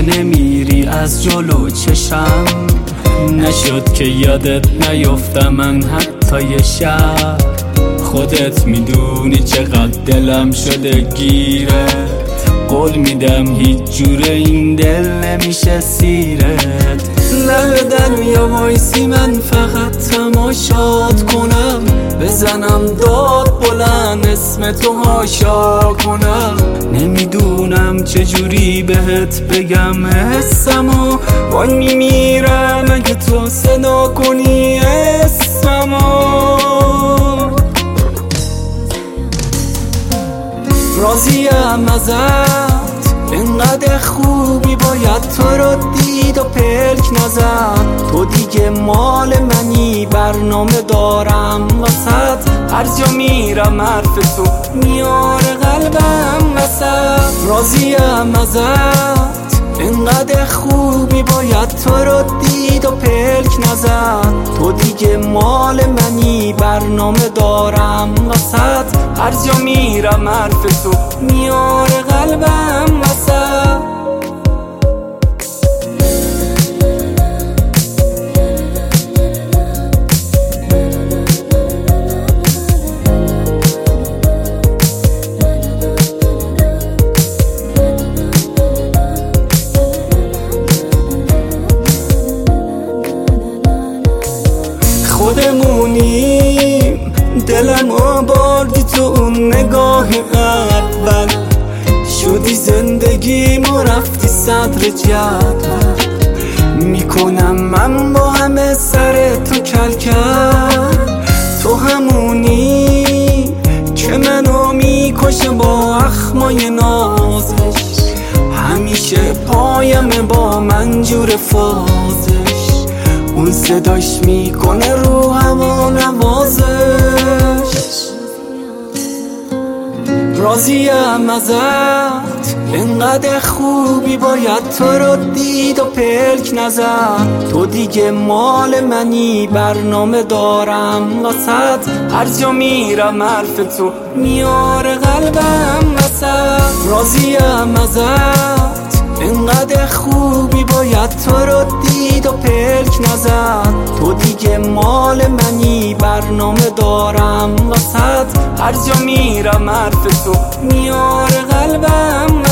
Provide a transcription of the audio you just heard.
نمیری از جلو چشم، نشد که یادت نیفتم من حتی یه شب. خودت میدونی چقدر دلم شده گیرت، قول میدم هیچ جوره این دل نمیشه سیرت. لب دریا وایسی من فقط تماشات کنم، بزنم داد بلند اسم تو هاشا کنم. نمیدونم چجوری بهت بگم حسمو، وای میمیرم اگه تو صدا کنی اسممو. راضیم ازت اینقدر خوبی، باید تو رو دید و پلک نزد. تو دیگه مال منی، برنامه دارم واسط. هر جا میرم حرف تو میاره قلبم وسط. راضیم ازت اینقدر خوبی، باید تو رو دید و پلک نزد. تو دیگه مال منی، برنامه دارم واسط. هر جا میرم حرف تو میاره قلبم وسط. خودمونیم، دلمو بردی تو اون نگاه اول. شدی زندگیمو رفتی صدر جدول. میکنم من با همه سر تو کل کرد. تو همونی که منو میکشه با اخمای نازش. همیشه پایم با منجور فازش. اون صداش میکنه رو هوا نوازش. راضیم ازت اینقدر خوبی، باید تو رو دید و پلک نزد. تو دیگه مال منی، برنامه دارم واسط. هر جا میرم حرف تو میاره قلبم وسط. راضیم ازت اینقدر خوبی، باید تو رو دید و پلک نزد. تو دیگه مال منی، برنامه دارم واسط. هر جا میرم حرف تو میاره قلبم